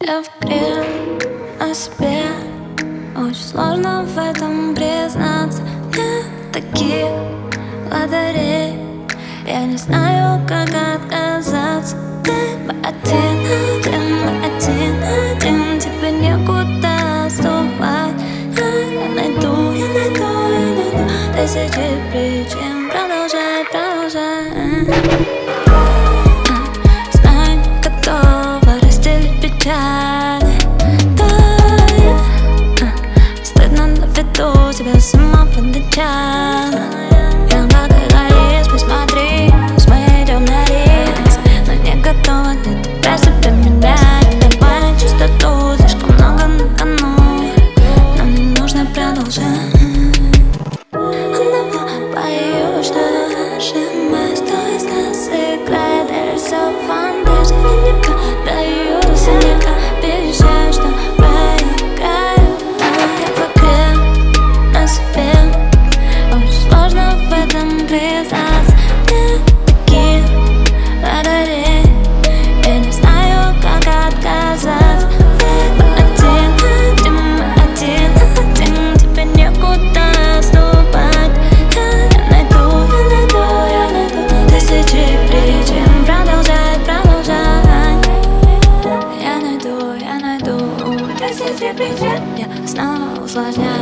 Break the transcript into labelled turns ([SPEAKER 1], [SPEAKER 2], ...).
[SPEAKER 1] Я в игре на себе. Очень сложно в этом признаться. Нет таких лотерей. Я не знаю, как отказаться. Мы один, тебе некуда отступать. Я найду тысячи причин. Продолжай. Знаю, не готова разделить печаль. Стыдно на виду тебя с самого начала. Я как эгоист, посмотри, мы идем на риск. Но не готова для тебя себя менять. Добавить чистоту, слишком много на кону. Нам не нужно продолжать. Боюсь, что наши места из нас играет рисован. Даже не поддаюсь, не обещаю, что проиграю. Я в игре на себе. Очень сложно в этом признаться. Нет таких лотерей. Я не знаю, как отказаться. Мы один, тебе некуда отступать. Я найду тысячи причин. Продолжай. Я найду тысячи причин. Я снова усложняю.